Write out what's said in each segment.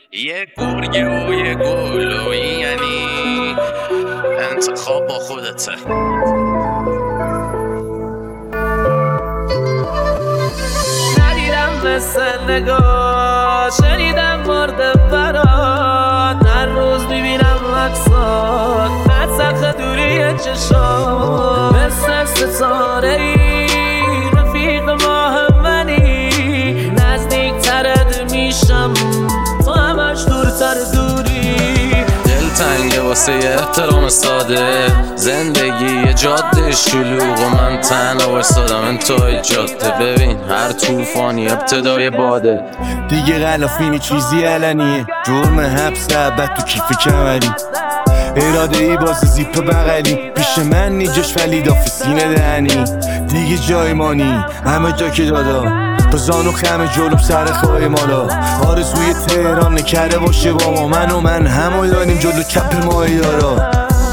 یه گرگه و یه گل و این یعنی انتخاب با خودته. ندیدم مثل نگاه، شنیدم مورد برات، هر روز میبینم عکسات مدسخ دوری چشات، مثل ستاره ای رفیق ماه منی، نزدیک ترد میشم تو همش دورتر دوری. دلتنگه واسه احترام ساده، زندگی یه جاده شلوغ و من تنها وایسادم انتهای جاده. ببین هر طوفانی ابتدای باده، دیگه غلافینی چیزی علنیه، جرم حبس ابد تو کیف کمری، اراده ای باز زیپ بغلی، پیش من نیجاش ولی داف سینه دهنی، دیگه جای مانی همه جا که دادا، با زانو خم جلوم سر خواهی مالا، آرزوی تهران نکره باشه با ما، من و من همو داریم جلو چپ ماهی دارا.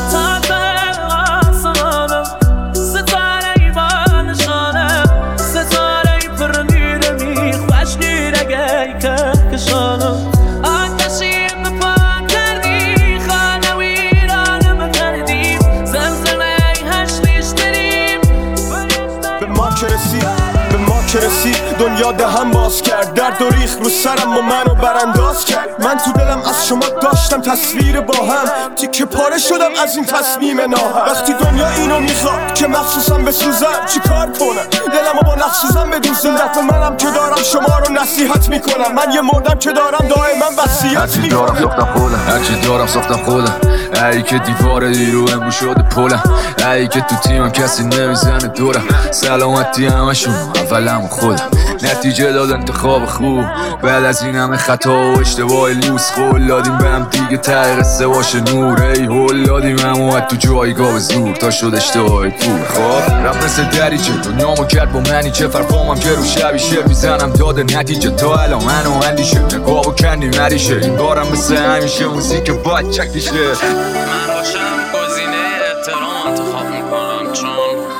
به ما که رسید دنیا دهم باز کرد، درد و ریخ رو سرم و منو برانداز کرد. من تو دلم از شما داشتم تصویر با هم، تیکه پاره شدم از این تصمیم ناهم. وقتی دنیا اینو میخواد که مخصوصم بسوزم چی کار کنم، دلمو با نخسوزم بدوزم. دفعه منم که دارم شما رو نصیحت میکنم، من یه مردم که دارم دائما وصیت میکنم. هرچی دارم ساختم خودم، ای که دیوار دیرو امرو شده پلم، ای که تو تیمم کسی نمیزنه دورم، سلامتی همشون اولم خودم. نتیجه داد انتخاب خوب بعد از این همه خطا و اشتباه لوس، قول دادیم به هم دیگه ته قصه باشه نور، ای هول دادیم هم اومد تو جایگاه زور تا شد اشتباه پول. خب رفت مثل دریچه دنیامو کرد با منی، چه فرقامم که رو شبی شعر میزنم داده نتیجه، تا الان منو اندیشه نگاه و کندی مریشه، این بارم مثل همیشه موزیک باید چکیشه. من باشم گزینه احترام انتخاب میکنم، چون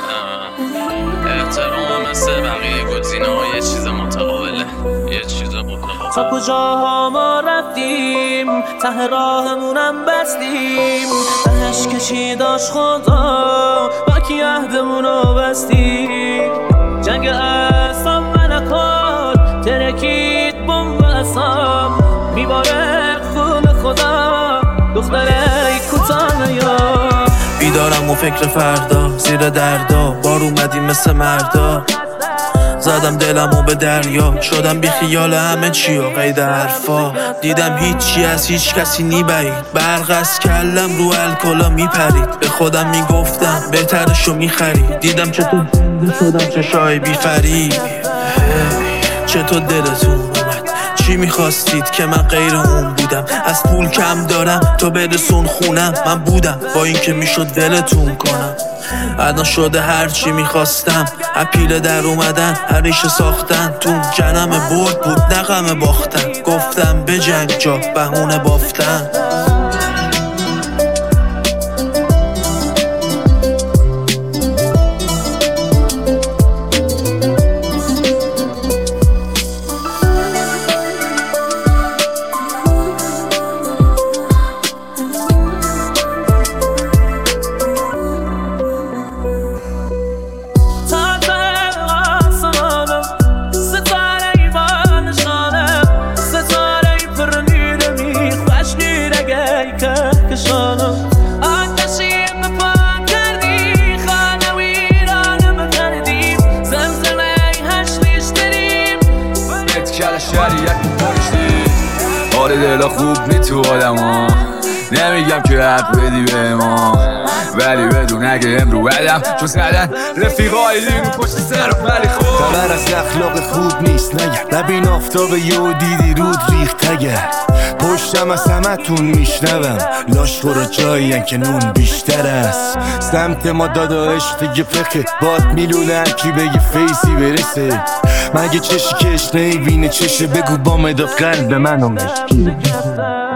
احترام مثل بقیه گزینه ها یه چیز متقابله، یه چیز متقابل. تا کجاها ما رفتیم ته راهمونم بستیم، تهش کشی داشت خدا با کی عهدمونو بستیم. جنگ اعصاب ملکات ترکید بمب اعصاب، میباره خون خدا دختره کوتاه یا بیدارم و فکر فردا زیر دردا، بار اومدیم مثل مردا، زدم دلمو به دریا، شدم بی خیال همه چی و قید حرفا، دیدم هیچی از هیچ کسی نیبرید، برق از کلم رو الکلا میپرید، به خودم میگفتم بهترشو میخرید، دیدم چطور زنده شدم چشای بی فرید. چطور دلتون اومد چی میخواستید که من غیر اون بودم، از پول کم دارم تو برسون خونم، من بودم با این که میشد ولتون کنم، الان شده هرچی میخواستم، اپیله در اومدن هریشه ساختن، تو جنم برد بود نغم باختن، گفتم به جنگ جا بهونه بافتن. حال دلا خوب نی تو آدم ها، نمیگم که حق بدی به ما، ولی بدون اگه امرو بدم چون زدن رفیقای لیمو پشت سرم، ولی خوب خبر از اخلاق خوب نیست نگرد، نبین آفتاب یهو دیدی رود ریخت تگرد، پشتم از همتون میشنوم لاش برو جایین که نون بیشتر است، سمت ما دادا عشق دیگه پخه باد میلونه هرکی بگه فیسی برسه، مگه چشی که اشنهی بینه چشه بگو با مداد قلب منو مشکی.